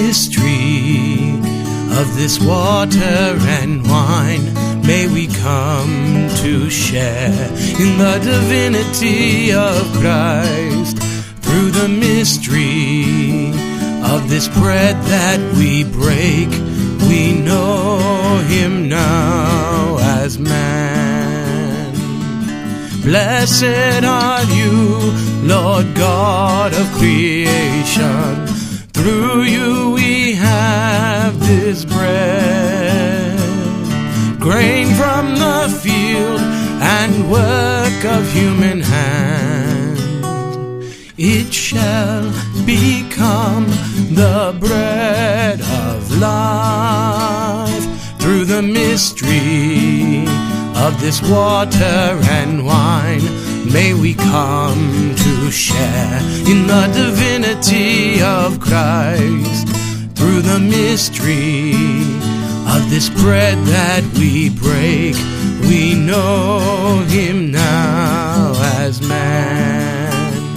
mystery of this water and wine, may we come to share in the divinity of Christ. Through the mystery of this bread that we break, we know him now as man. Blessed are you, Lord God of creation. Through you we have this bread, grain from the field and work of human hand. It shall become the bread of life. Through the mystery of this water and wine, may we come to share in the divinity of Christ. Through the mystery of this bread that we break, we know him now